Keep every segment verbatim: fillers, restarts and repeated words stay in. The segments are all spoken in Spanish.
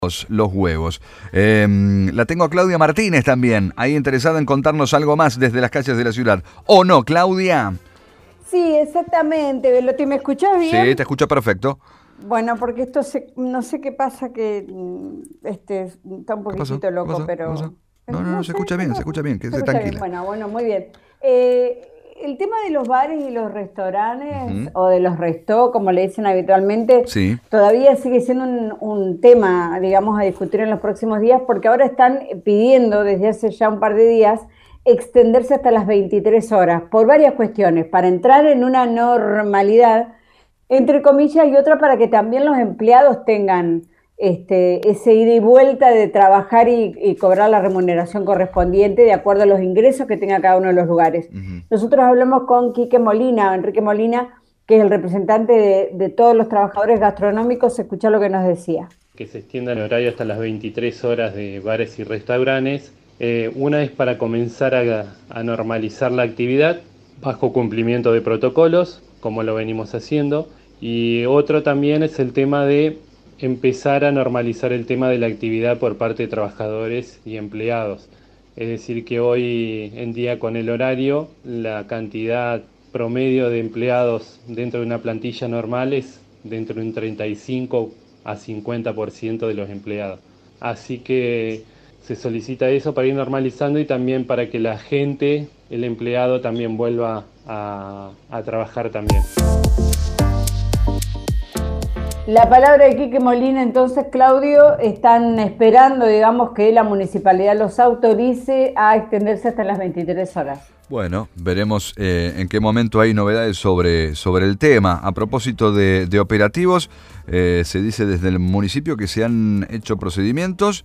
Los, los huevos. Eh, la tengo a Claudia Martínez también, ahí interesada en contarnos algo más desde las calles de la ciudad. ¿O no, Claudia? Sí, exactamente. Velotti, ¿me escuchás bien? Sí, te escucho perfecto. Bueno, porque esto se, no sé qué pasa, que mm, este está un ¿Qué pasó? poquitito ¿Qué loco, pasó? ¿Qué pero pasó? eh, No, no, no, no se sé escucha qué bien, se pasa. escucha bien, Se quédese escucha bien. tranquila. Bueno, bueno, muy bien. Eh, el tema de los bares y los restaurantes, Ujú. o de los restos, como le dicen habitualmente, Sí. todavía sigue siendo un, un tema, digamos, a discutir en los próximos días, porque ahora están pidiendo desde hace ya un par de días extenderse hasta las veintitrés horas, por varias cuestiones, para entrar en una normalidad entre comillas, y otra para que también los empleados tengan este, ese ida y vuelta de trabajar y, y cobrar la remuneración correspondiente de acuerdo a los ingresos que tenga cada uno de los lugares. Ujú. Nosotros hablamos con Quique Molina, Enrique Molina, que es el representante de, de todos los trabajadores gastronómicos. Escuchá lo que nos decía. Que se extienda el horario hasta las veintitrés horas de bares y restaurantes. Eh, una es para comenzar a, a normalizar la actividad bajo cumplimiento de protocolos, como lo venimos haciendo. Y otro también es el tema de empezar a normalizar el tema de la actividad por parte de trabajadores y empleados. Es decir, que hoy en día con el horario, la cantidad promedio de empleados dentro de una plantilla normal es dentro de un treinta y cinco a cincuenta por ciento de los empleados. Así que se solicita eso para ir normalizando y también para que la gente, el empleado, también vuelva a, a trabajar también. La palabra de Quique Molina, entonces, Claudio, están esperando, digamos, que la municipalidad los autorice a extenderse hasta las veintitrés horas. Bueno, veremos eh, en qué momento hay novedades sobre, sobre el tema. A propósito de, de operativos, eh, se dice desde el municipio que se han hecho procedimientos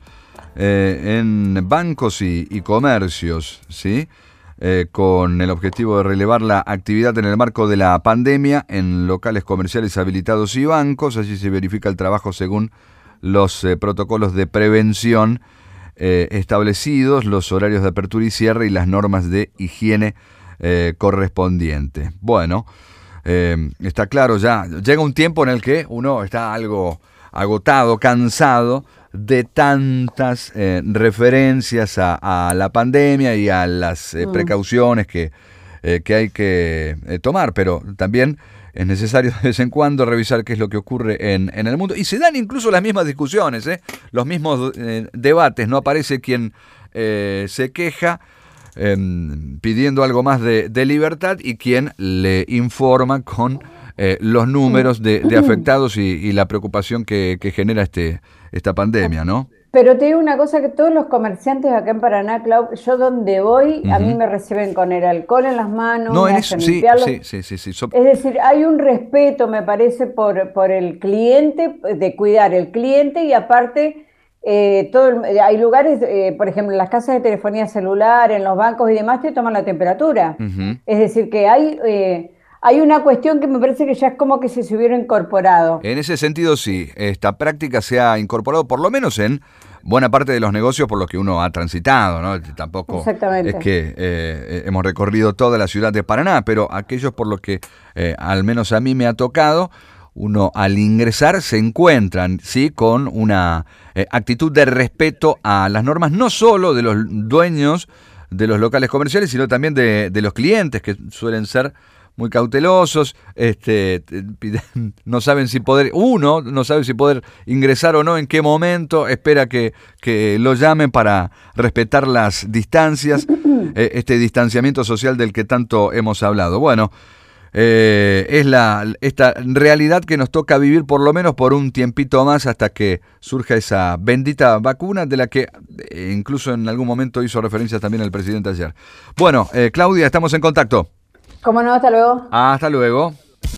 eh, en bancos y, y comercios, ¿sí? Eh, con el objetivo de relevar la actividad en el marco de la pandemia en locales comerciales habilitados y bancos. Allí se verifica el trabajo según los eh, protocolos de prevención eh, establecidos, los horarios de apertura y cierre y las normas de higiene eh, correspondientes. Bueno, eh, está claro, ya llega un tiempo en el que uno está algo agotado, cansado de tantas eh, referencias a, a la pandemia y a las eh, precauciones que, eh, que hay que eh, tomar, pero también es necesario de vez en cuando revisar qué es lo que ocurre en, en el mundo. Y se dan incluso las mismas discusiones, ¿eh? los mismos eh, debates. No aparece quien eh, se queja eh, pidiendo algo más de, de libertad y quien le informa con eh, los números de, de afectados y, y la preocupación que, que genera este esta pandemia, ¿no? Pero te digo una cosa, que todos los comerciantes acá en Paraná, Clau, yo donde voy, uh-huh. a mí me reciben con el alcohol en las manos, no, me en hacen eso, limpiarlo. Sí, sí, sí, sí, so... Es decir, hay un respeto, me parece, por, por el cliente, de cuidar el cliente, y aparte, eh, todo el, hay lugares, eh, por ejemplo, en las casas de telefonía celular, en los bancos y demás, te toman la temperatura. Uh-huh. Es decir, que hay... Eh, Hay una cuestión que me parece que ya es como que se se hubiera incorporado. En ese sentido, sí, esta práctica se ha incorporado por lo menos en buena parte de los negocios por los que uno ha transitado, ¿no? Tampoco es que eh, hemos recorrido toda la ciudad de Paraná, pero aquellos por los que eh, al menos a mí me ha tocado, uno al ingresar se encuentran, sí, con una eh, actitud de respeto a las normas, no solo de los dueños de los locales comerciales, sino también de, de los clientes, que suelen ser muy cautelosos, este, no saben si poder, uno no sabe si poder ingresar o no, en qué momento, espera que, que lo llamen para respetar las distancias, eh, este distanciamiento social del que tanto hemos hablado. Bueno, eh, es la esta realidad que nos toca vivir por lo menos por un tiempito más hasta que surja esa bendita vacuna de la que eh, incluso en algún momento hizo referencia también el presidente ayer. Bueno, eh, Claudia, estamos en contacto. ¿Cómo no? Hasta luego. Hasta luego.